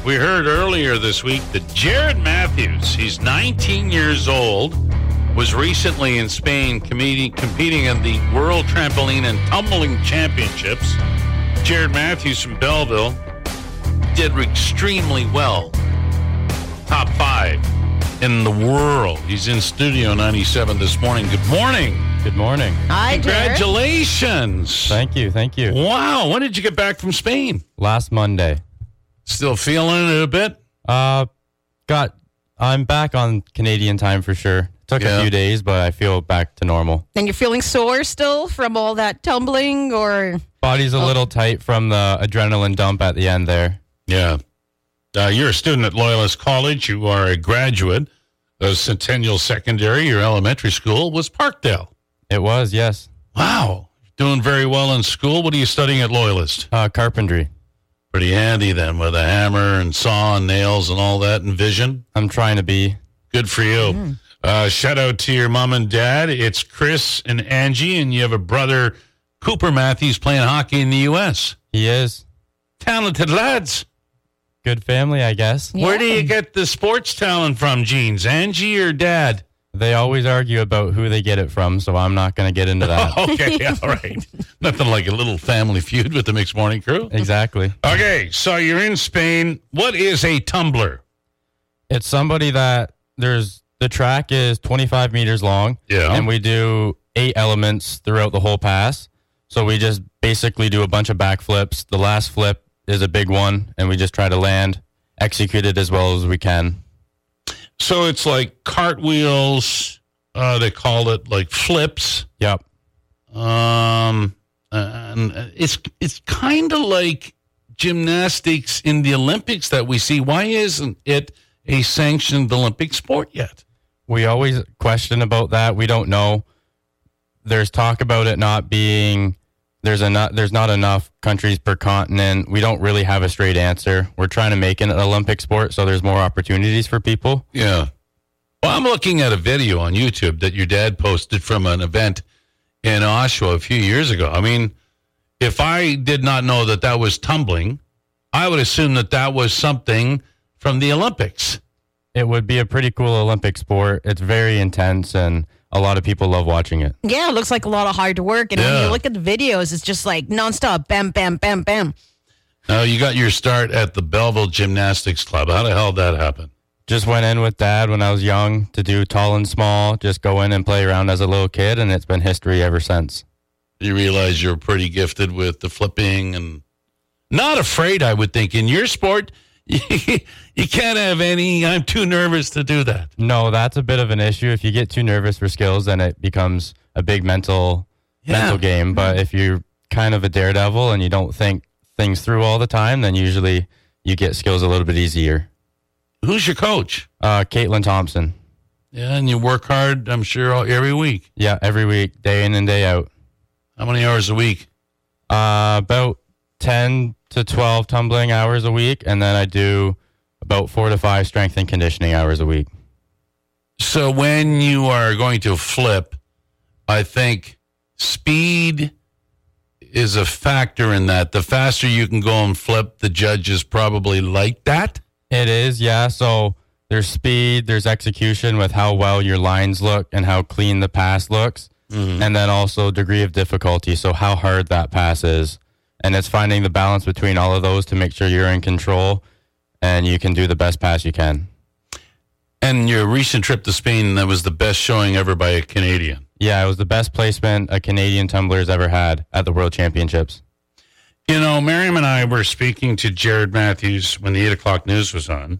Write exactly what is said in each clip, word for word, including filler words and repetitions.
We heard earlier this week that Jared Matthews, he's nineteen years old, was recently in Spain competing, competing in the World Trampoline and Tumbling Championships. Jared Matthews from Belleville did extremely well. Top five in the world. He's in Studio ninety-seven this morning. Good morning. Good morning. Hi, Jared. Congratulations. Thank you. Thank you. Wow. When did you get back from Spain? Last Monday. Still feeling it a bit? Uh, got. I'm back on Canadian time for sure. Took Yeah. a few days, but I feel back to normal. And you're feeling sore still from all that tumbling, or? Body's a little tight from the adrenaline dump at the end there. Yeah. Uh, you're a student at Loyalist College. You are a graduate of Centennial Secondary. Your elementary school was Parkdale. It was, yes. Wow. Doing very well in school. What are you studying at Loyalist? Uh, carpentry. Pretty handy then with a hammer and saw and nails and all that and vision. I'm trying to be. Good for you. Mm. Uh, shout out to your mom and dad. It's Chris and Angie, and you have a brother, Cooper Matthews, playing hockey in the U S. He is. Talented lads. Good family, I guess. Yeah. Where do you get the sports talent from, Jeans? Angie or dad? They always argue about who they get it from, so I'm not going to get into that. Okay, all right. Nothing like a little family feud with the Mixed Morning Crew. Exactly. Okay, so you're in Spain. What is a tumbler? It's somebody that there's the track is twenty-five meters long. Yeah. And we do eight elements throughout the whole pass. So we just basically do a bunch of backflips. The last flip is a big one, and we just try to land, execute it as well as we can. So it's like cartwheels. Uh, they call it like flips. Yep. Um, and it's it's kind of like gymnastics in the Olympics that we see. Why isn't it a sanctioned Olympic sport yet? We always question about that. We don't know. There's talk about it not being. There's a not, there's not enough countries per continent. We don't really have a straight answer. We're trying to make it an Olympic sport so there's more opportunities for people. Yeah. Well, I'm looking at a video on YouTube that your dad posted from an event in Oshawa a few years ago. I mean, if I did not know that that was tumbling, I would assume that that was something from the Olympics. It would be a pretty cool Olympic sport. It's very intense, and a lot of people love watching it. Yeah, it looks like a lot of hard work. And Yeah. when you look at the videos, it's just like nonstop, bam, bam, bam, bam. Now, you got your start at the Belleville Gymnastics Club. How the hell did that happen? Just went in with Dad when I was young to do tall and small, just go in and play around as a little kid, and it's been history ever since. You realize you're pretty gifted with the flipping and not afraid, I would think. In your sport, you can't have any, I'm too nervous to do that. No, that's a bit of an issue. If you get too nervous for skills, then it becomes a big mental Yeah. mental game. But if you're kind of a daredevil and you don't think things through all the time, then usually you get skills a little bit easier. Who's your coach? Uh, Caitlin Thompson. Yeah, and you work hard, I'm sure, all, every week. Yeah, every week, day in and day out. How many hours a week? Uh, about ten to twelve tumbling hours a week, and then I do about four to five strength and conditioning hours a week. So when you are going to flip, I think speed is a factor in that. The faster you can go and flip, the judges probably like that. It is, yeah. So there's speed, there's execution with how well your lines look and how clean the pass looks, mm-hmm. and then also degree of difficulty, so how hard that pass is. And it's finding the balance between all of those to make sure you're in control and you can do the best pass you can. And your recent trip to Spain, that was the best showing ever by a Canadian. Yeah, it was the best placement a Canadian tumbler's ever had at the World Championships. You know, Miriam and I were speaking to Jared Matthews when the eight o'clock news was on,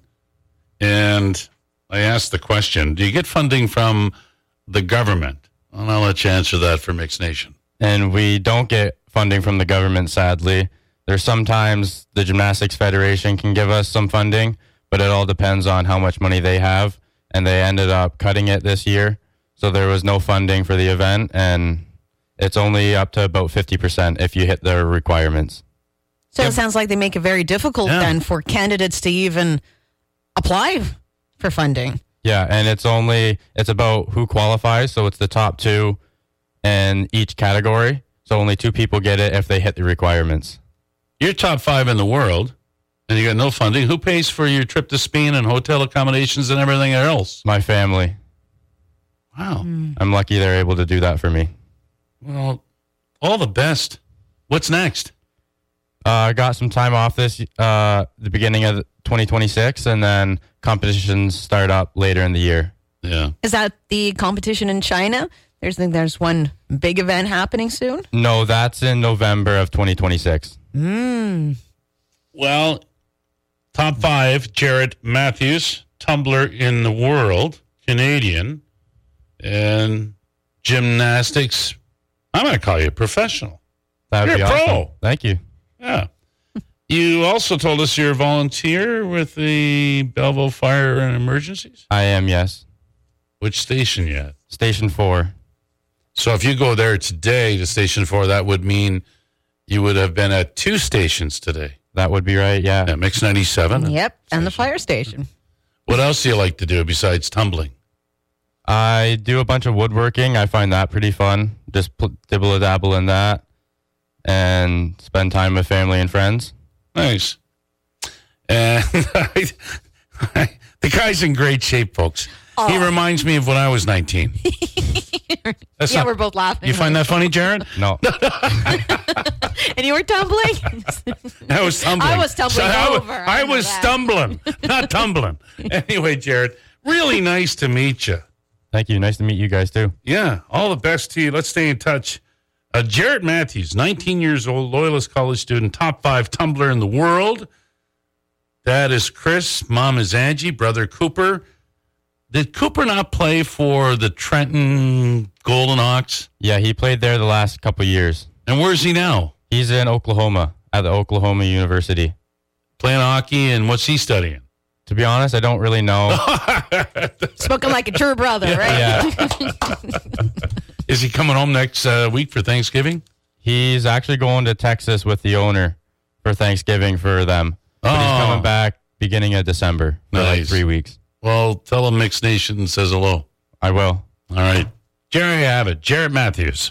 and I asked the question, do you get funding from the government? And I'll let you answer that for Mixed Nation. And we don't get funding from the government, sadly. There's sometimes the Gymnastics Federation can give us some funding, but it all depends on how much money they have, and they ended up cutting it this year. So there was no funding for the event, and it's only up to about fifty percent if you hit the requirements. So it sounds like they make it very difficult Yeah. then for candidates to even apply for funding. Yeah, and it's only, it's about who qualifies, so it's the top two in each category. So only two people get it if they hit the requirements. You're top five in the world. And you got no funding. Who pays for your trip to Spain and hotel accommodations and everything else? My family. Wow. I'm lucky they're able to do that for me. Well, all the best. What's next? Uh, I got some time off this uh, the beginning of twenty twenty-six, and then competitions start up later in the year. Yeah. Is that the competition in China? There's there's one big event happening soon. No, that's in November of twenty twenty-six. Mm. Well, top five, Jarrett Matthews, tumbler in the world, Canadian, and gymnastics. I'm going to call you a professional. That would You're be a awesome. pro. Thank you. Yeah. You also told us you're a volunteer with the Belleville Fire and Emergencies. I am, yes. Which station you at? Station four. So if you go there today to Station four, that would mean you would have been at two stations today. That would be right, yeah. Yeah, Mix ninety-seven. Yep, and the fire station. What else do you like to do besides tumbling? I do a bunch of woodworking. I find that pretty fun. Just pl- dibble a dabble in that and spend time with family and friends. Nice. And the guy's in great shape, folks. Oh. He reminds me of when I was nineteen. That's Yeah, not- we're both laughing. You find that funny, Jared? No. And you were tumbling? I was tumbling. I was tumbling I was, over. I I know was that. stumbling, not tumbling. Anyway, Jared, really nice to meet you. Thank you. Nice to meet you guys, too. Yeah, all the best to you. Let's stay in touch. Uh, Jarrett Matthews, nineteen years old, Loyalist College student, top five tumbler in the world. Dad is Chris. Mom is Angie. Brother Cooper. Did Cooper not play for the Trenton Golden Hawks? Yeah, he played there the last couple years. And where's he now? He's in Oklahoma at the Oklahoma University. Playing hockey, and what's he studying? To be honest, I don't really know. Spoken like a true brother, right? Yeah. Is he coming home next uh, week for Thanksgiving? He's actually going to Texas with the owner for Thanksgiving for them. But he's Oh. coming back beginning of December for like Nice. three weeks. Well, tell him Mixed Nation says hello. I will. All right. Jerry, you have it. Jarrett Matthews.